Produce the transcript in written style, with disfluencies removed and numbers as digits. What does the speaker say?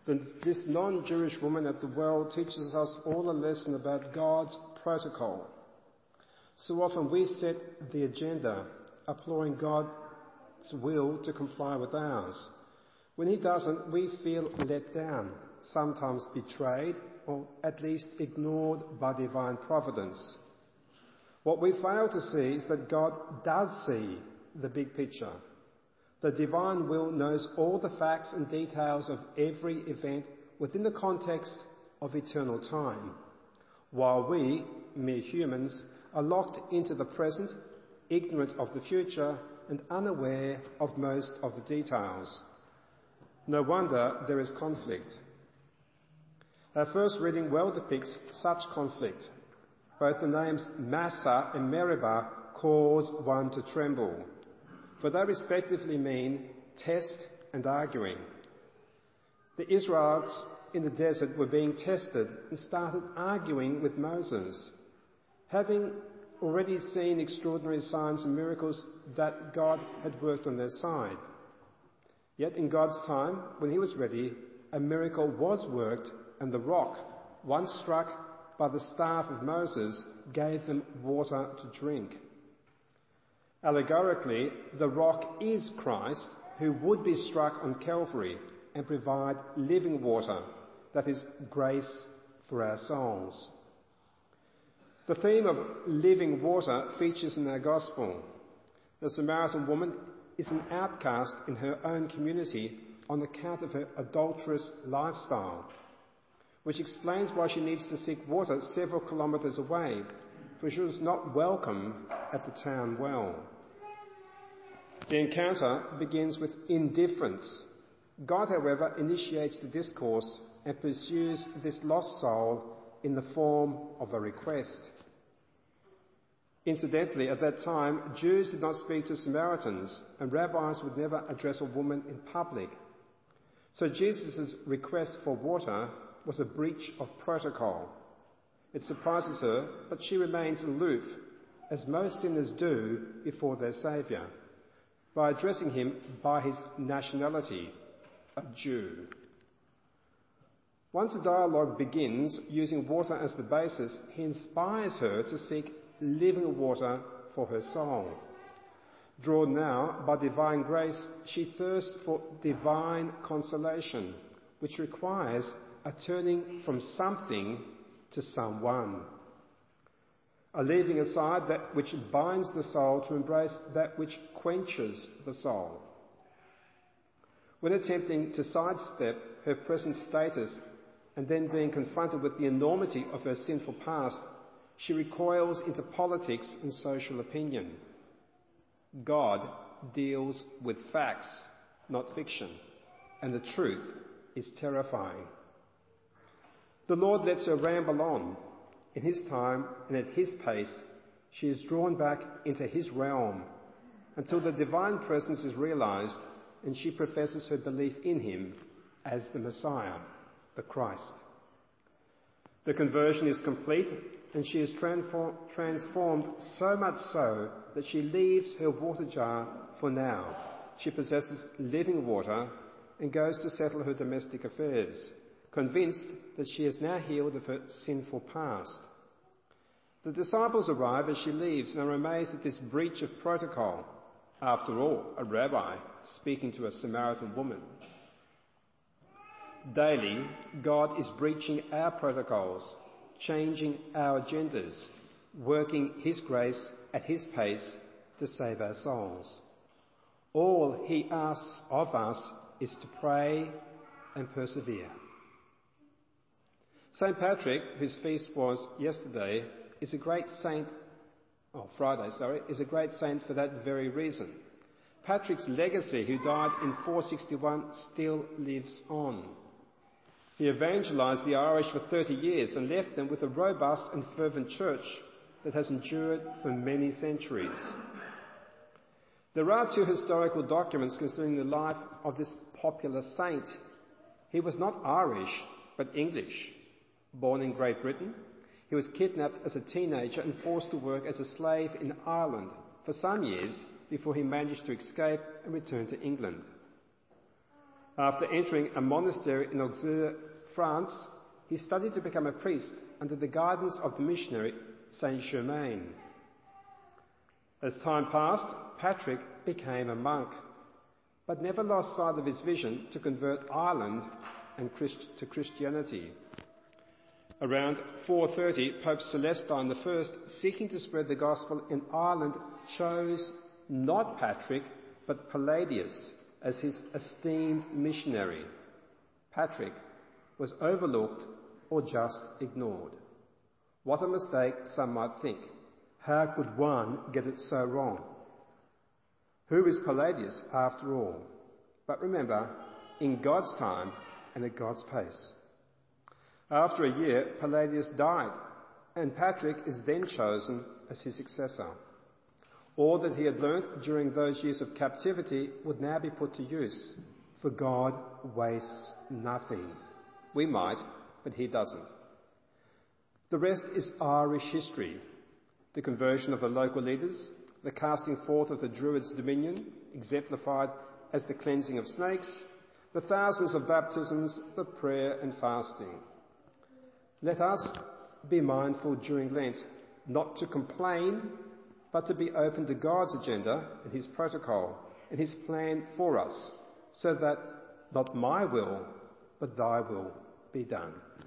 This non-Jewish woman at the well teaches us all a lesson about God's protocol. So often we set the agenda, imploring God's will to comply with ours. When he doesn't, we feel let down, sometimes betrayed, or at least ignored by divine providence. What we fail to see is that God does see the big picture. The divine will knows all the facts and details of every event within the context of eternal time, while we, mere humans, are locked into the present, ignorant of the future, and unaware of most of the details. No wonder there is conflict. Our first reading well depicts such conflict. Both the names Massah and Meribah cause one to tremble, for they respectively mean test and arguing. The Israelites in the desert were being tested and started arguing with Moses, having already seen extraordinary signs and miracles that God had worked on their side. Yet in God's time, when he was ready, a miracle was worked, and the rock, once struck by the staff of Moses, gave them water to drink. Allegorically, the rock is Christ, who would be struck on Calvary and provide living water, that is, grace for our souls. The theme of living water features in our Gospel. The Samaritan woman is an outcast in her own community on account of her adulterous lifestyle, which explains why she needs to seek water several kilometres away, for she was not welcome at the town well. The encounter begins with indifference. God, however, initiates the discourse and pursues this lost soul in the form of a request. Incidentally, at that time, Jews did not speak to Samaritans, and rabbis would never address a woman in public. So Jesus' request for water was a breach of protocol. It surprises her, but she remains aloof, as most sinners do before their Saviour, by addressing him by his nationality, a Jew. Once a dialogue begins, using water as the basis, he inspires her to seek living water for her soul. Drawn now by divine grace, she thirsts for divine consolation, which requires a turning from something to someone, a leaving aside that which binds the soul to embrace that which quenches the soul. When attempting to sidestep her present status and then being confronted with the enormity of her sinful past, she recoils into politics and social opinion. God deals with facts, not fiction, and the truth is terrifying. The Lord lets her ramble on. In his time and at his pace, she is drawn back into his realm until the divine presence is realized and she professes her belief in him as the Messiah, the Christ. The conversion is complete, and she is transformed so much so that she leaves her water jar for now. She possesses living water and goes to settle her domestic affairs, convinced that she is now healed of her sinful past. The disciples arrive as she leaves and are amazed at this breach of protocol. After all, a rabbi speaking to a Samaritan woman. Daily, God is breaching our protocols, changing our agendas, working his grace at his pace to save our souls. All he asks of us is to pray and persevere. St. Patrick, whose feast was yesterday, is a great saint, is a great saint for that very reason. Patrick's legacy, who died in 461, still lives on. He evangelised the Irish for 30 years and left them with a robust and fervent church that has endured for many centuries. There are two historical documents concerning the life of this popular saint. He was not Irish, but English. Born in Great Britain, he was kidnapped as a teenager and forced to work as a slave in Ireland for some years before he managed to escape and return to England. After entering a monastery in Auxerre, France, he studied to become a priest under the guidance of the missionary Saint Germain. As time passed, Patrick became a monk, but never lost sight of his vision to convert Ireland to Christianity. Around 430, Pope Celestine I, seeking to spread the gospel in Ireland, chose not Patrick, but Palladius as his esteemed missionary. Patrick was overlooked or just ignored. What a mistake, some might think. How could one get it so wrong? Who is Palladius after all? But remember, in God's time and at God's pace. After a year, Palladius died, and Patrick is then chosen as his successor. All that he had learnt during those years of captivity would now be put to use, for God wastes nothing. We might, but he doesn't. The rest is Irish history. The conversion of the local leaders, the casting forth of the Druids' dominion, exemplified as the cleansing of snakes, the thousands of baptisms, the prayer and fasting. Let us be mindful during Lent not to complain, but to be open to God's agenda and his protocol and his plan for us, so that not my will, but thy will be done.